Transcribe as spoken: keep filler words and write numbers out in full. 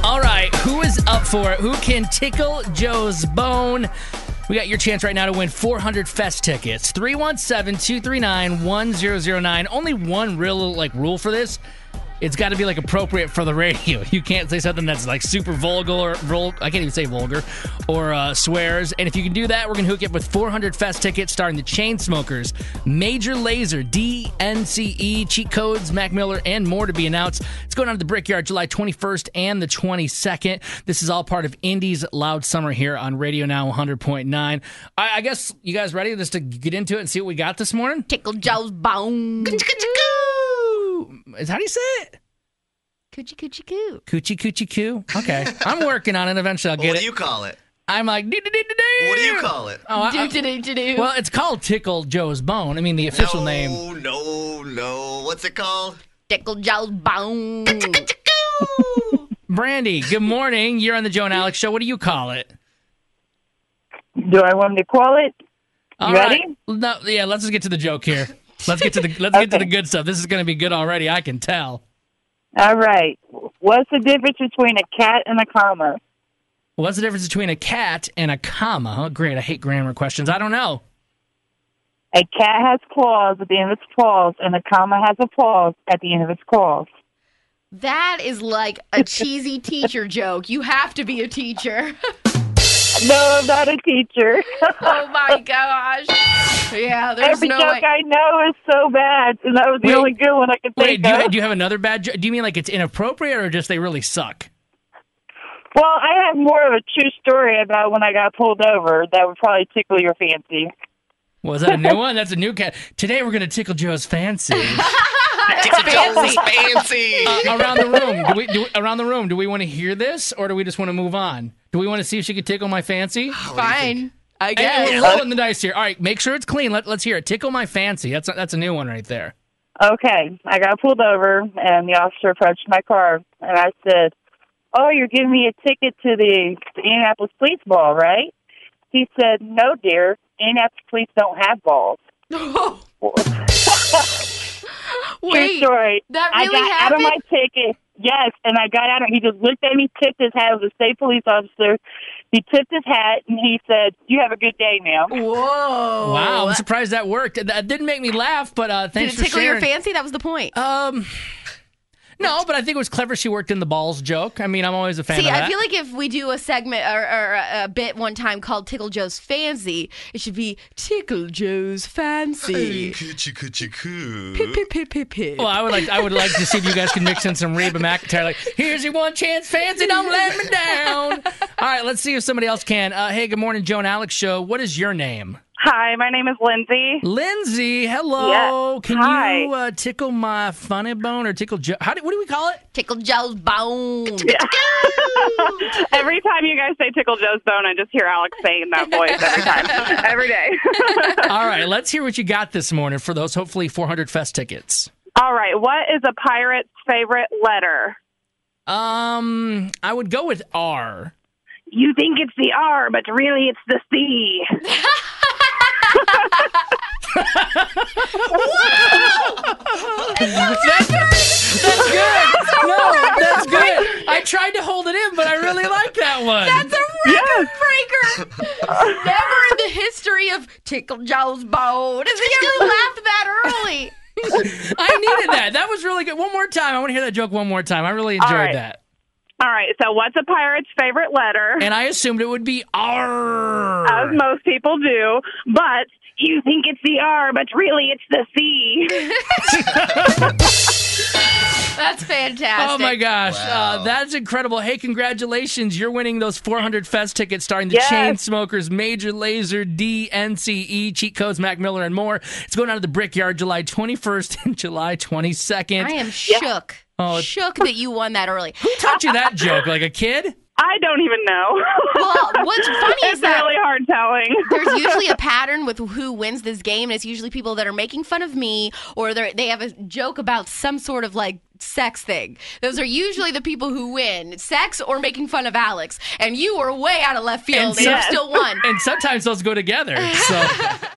All right, who is up for it? Who can tickle Joe's bone? We got your chance right now to win four hundred Fest tickets. three one seven, two three nine, one zero zero nine. Only one real like rule for this. It's got to be like appropriate for the radio. You can't say something that's like super vulgar or vul- I can't even say vulgar or uh, swears. And if you can do that, we're going to hook you up with four hundred Fest tickets starring the Chainsmokers, Major Lazer, D N C E, Cheat Codes, Mac Miller, and more to be announced. It's going on at the Brickyard July twenty-first and the twenty-second. This is all part of Indy's Loud Summer here on Radio Now one hundred point nine. I, I guess you guys ready just to get into it and see what we got this morning? Tickle Joe's bone. Is how do you say it? Coochie coochie coo. Coochie coochie coo. Okay, I'm working on it. Eventually, I'll get What it. do you call it? I'm like, do do do do do. What do you call it? Oh, I- Do do do do do. well, it's called Tickle Joe's Bone. I mean, the official no, name. No, no, What's it called? Tickle Joe's bone. Brandy, good morning. You're on the Joe and Alex show. What do you call it? Do I want to call it? All Ready? right. No, yeah. Let's just get to the joke here. Let's get to the let's get to Okay. the good stuff. This is going to be good already. I can tell. All right. What's the difference between a cat and a comma? What's the difference between a cat and a comma? Oh, great. I hate grammar questions. I don't know. A cat has claws at the end of its paws, and a comma has a pause at the end of its claws. That is like a cheesy teacher joke. You have to be a teacher. No, I'm not a teacher. Oh my gosh. Yeah, there's Every no joke way. I know is so bad, and that was the Wait. only good one I could Wait, think do of. you, do you have another bad joke? Do you mean like it's inappropriate or just they really suck? Well, I have more of a true story about when I got pulled over that would probably tickle your fancy. Was that a new one? That's a new cat. Today we're going to tickle Joe's fancy. Tickle Joe's fancy. Uh, around the room, do we, do we- around the room, do we want to hear this or do we just want to move on? Do we want to see if she could tickle my fancy? Fine. I Hey, guess. we're rolling the dice here. All right, make sure it's clean. Let, let's hear it. Tickle my fancy. That's a, that's a new one right there. Okay, I got pulled over, and the officer approached my car, and I said, "Oh, you're giving me a ticket to the, the Indianapolis Police Ball, right?" He said, "No, dear. Indianapolis Police don't have balls." True Wait, story. that I really got out happened? of my ticket. Yes, and I got out of He just looked at me, tipped his hat. It was a state police officer. He tipped his hat, and he said, "You have a good day, ma'am." Whoa. Wow, I'm surprised that worked. That didn't make me laugh, but uh, Did thanks it for tickle sharing. your fancy? That was the point. Um, no, but I think it was clever. She worked in the balls joke. I mean, I'm always a fan See, of that. I feel like if we do a segment or, or a, a bit one time called Tickle Joe's Fancy, it should be Tickle Joe's Fancy. Coochie coochie coo. Pip, pip, pip, pip, pip. Well, I would like I would like to see if you guys can mix in some Reba McEntire. Like, here's your one chance, fancy, don't let me down. All right, let's see if somebody else can. Uh, hey, good morning, Joe and Alex show. What is your name? Hi, my name is Lindsay. Lindsay, hello. Yes, Can hi. you uh, tickle my funny bone or tickle Joe? How do, what do we call it? Tickle Joe's Bone. Every time you guys say Tickle Joe's Bone, I just hear Alex saying that voice every time. Every day. All right, let's hear what you got this morning for those hopefully four hundred Fest tickets. All right. What is a pirate's favorite letter? Um, I would go with R. You think it's the R, but really it's the C. That's, that's good. No, that's good. I tried to hold it in, but I really like that one. That's a record breaker. Never in the history of Tickle Joe's Bone has he ever laughed that early. I needed that. That was really good. One more time. I want to hear that joke one more time. I really enjoyed right. that. All right. So what's a pirate's favorite letter? And I assumed it would be R. As most people do. But you think it's the R, but really it's the C. That's fantastic. Oh my gosh, Wow. uh, that's incredible! Hey, congratulations! You're winning those four hundred Fest tickets, starring the Yes. Chainsmokers, Major Lazer, D N C E, Cheat Codes, Mac Miller, and more. It's going on at the Brickyard, July twenty-first and July twenty-second. I am shook. Oh. Shook that you won that early. Who taught you that joke? Like a kid? I don't even know. Well, what's funny is It's that really hard telling. there's usually a pattern with who wins this game, and it's usually people that are making fun of me, or they're- they have a joke about some sort of like sex thing. Those are usually the people who win, sex or making fun of Alex. And you were way out of left field, and, so- you still won. And sometimes those go together. So.